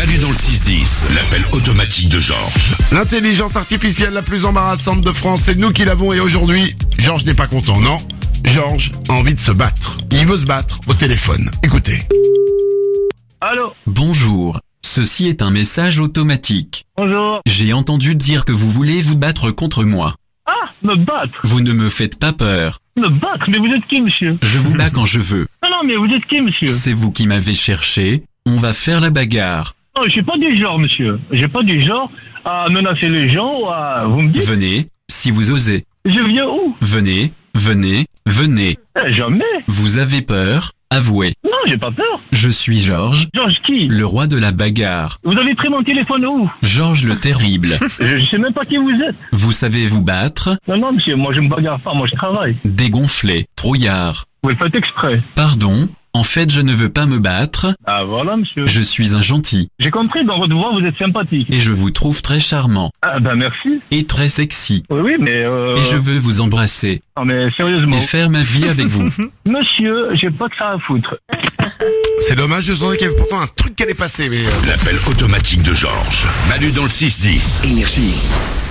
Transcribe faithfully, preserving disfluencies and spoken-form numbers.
Manu dans le six dix, l'appel automatique de Georges. L'intelligence artificielle la plus embarrassante de France, c'est nous qui l'avons et aujourd'hui, Georges n'est pas content, non. Georges a envie de se battre. Il veut se battre au téléphone. Écoutez. Allô? Bonjour, ceci est un message automatique. Bonjour. J'ai entendu dire que vous voulez vous battre contre moi. Ah, me battre? Vous ne me faites pas peur. Me battre? Mais vous êtes qui, monsieur? Je vous bats quand je veux. Non, non, mais vous êtes qui, monsieur? C'est vous qui m'avez cherché. On va faire la bagarre. Non, je suis pas du genre, monsieur. J'ai pas du genre à menacer les gens ou à... Vous me dites? Venez, si vous osez. Je viens où? Venez, venez, venez. Eh, jamais. Vous avez peur? Avouez. Non, j'ai pas peur. Je suis Georges, Georges qui? le roi de la bagarre. Vous avez pris mon téléphone où? Georges le terrible. Je, je sais même pas qui vous êtes. Vous savez vous battre? Non, non, monsieur, moi je me bagarre pas, moi je travaille. Dégonflé, trouillard. Vous le faites exprès. Pardon, en fait je ne veux pas me battre. Ah, voilà, monsieur. Je suis un gentil. J'ai compris, dans votre voix, vous êtes sympathique. Et je vous trouve très charmant. Ah, ben merci. Et très sexy. Oui, oui, mais euh... Et je veux vous embrasser. Non, mais sérieusement. Et faire ma vie avec vous. Monsieur, j'ai pas que ça à foutre. C'est dommage, je sentais qu'il y avait pourtant un truc qui allait passer, mais... euh, L'appel automatique de Georges. Manu dans le six dix. Énergie.